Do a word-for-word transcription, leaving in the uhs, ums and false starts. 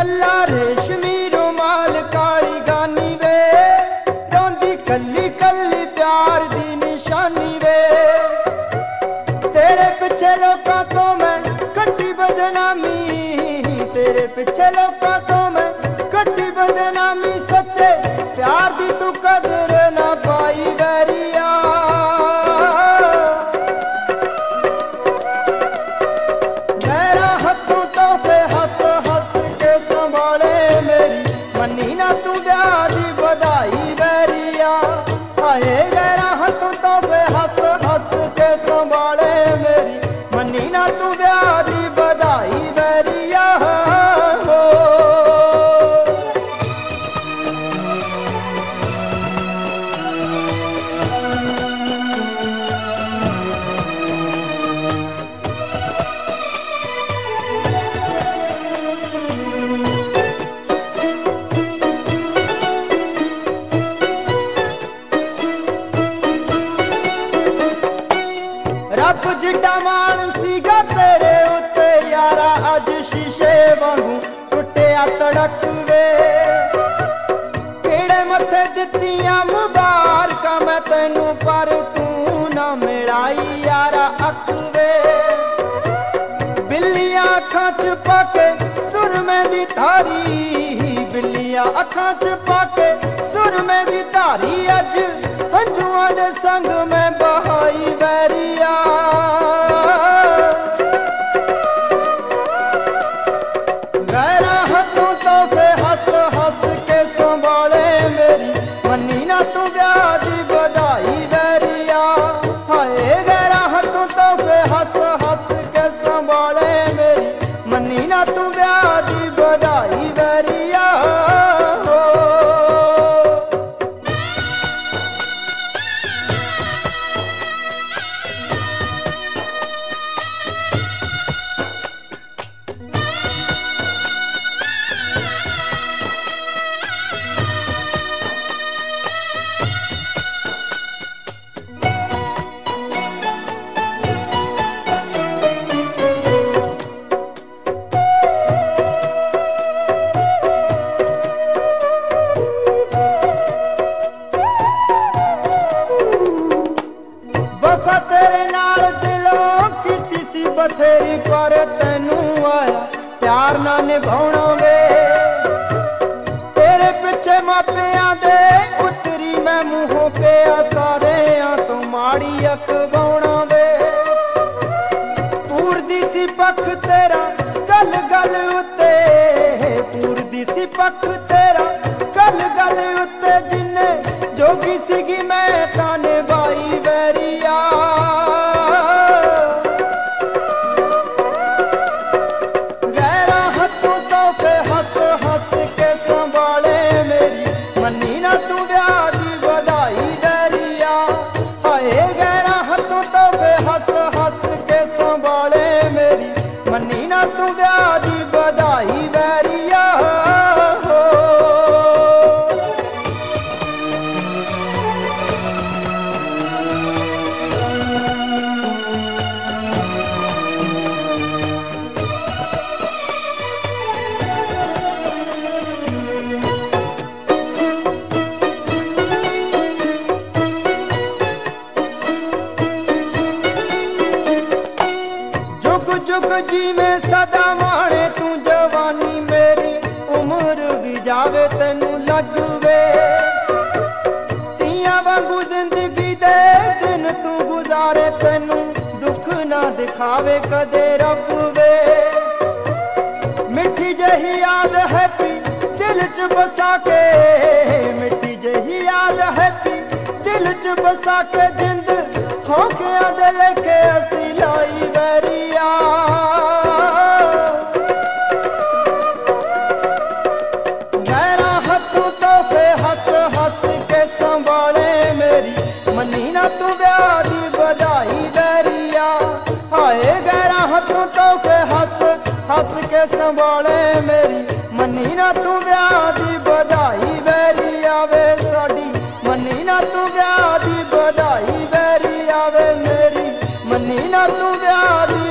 कला रेशमी रुमाल काली गानी वे, रोंदी कली कली प्यार दी निशानी वे। तेरे पिछे लोकां तो मैं कट्टी बदनामी, तेरे पिछे लोकां तो मैं कट्टी बदनामी। सच्चे प्यार दी तू कदर ना पाई वैरिया, मेरा हथों तो फे हस हस के संभाले मेरी, मनी ना तू ब्याह दी बधाई वैरिया। हाय मेरा हथों तो फे हस हस के संभाले मेरी, मनी ना तू ब्याह दी बधाई वैरिया। रब जिड्डा मान सीगा तेरे उत्ते यारा, अज शीशे वांगू टुटिया तड़क वे। केड़े मथे दित्तियां मुबारकां मैं तैनू, पर तू ना मिलाई यारा अख वे। बिल्लियां अखां च पाके सुरमे दी धारी, बिल्लियां अखां च पाके सुरमे दी धारी, अज हंझुआं दे संग मैं बहाई वैरिया। गैरा हथों तो फे हस हस के संभाले मेरी, मनी ना तू ब्याह दी बधाई वैरिया। हाय गैरा हथों तो फे हस हस के संभाले मेरी, मनी ना तू ब्याह दी बधाई वैरिया। वफा तेरे नाल दिलों कीती सी बथेरी, पर तैनू आया प्यार ना निभाउणा वे। तेरे पिछे मापियां दे उतरी मैं मूहों पिया, सारेयां तो माड़ी अखवाउणा वे। पूरदी सी पख तेरा गल गल उत्ते, पूरदी सी पख तेरा गल गल उत्ते, जिन्ने जोगी सीगी मैं तां निभाई वैरिया। गैरा हथों तो फे हस हस के संभाले मेरी, मनी ना तू ब्याह दी बधाई वैरिया। हाय गैरा हथों तो फे हस हस के संभाले मेरी, मनी ना तू ब्याह दी बधाई वैरिया। जुग जुग जीवे सदा माणे तू जवानी मेरी, उम्र भी जावे तैनू लगवे। तियां वांगू जिंदगी दे दिन तू गुजारे, तैनू दुख ना दिखावे कदे रब वे। मिठी जही याद है पी दिल च बसा के, मिठी जही याद है पी दिल च बसा के, जिंद होंकियां दे लेके असी लाई वैरिया। गैरा हथों तो फे हस हस के संभाले मेरी, मनी ना तू ब्याह दी बधाई वैरिया। हाय गैरा हथों तो फे हस हस के संभाले मेरी, मनी ना तू ब्याह दी बधाई वैरिया वे साडी, मनी ना तू ब्याह दी बधाई वैरिया वे मेरी, मनी ना तू ब्याह दी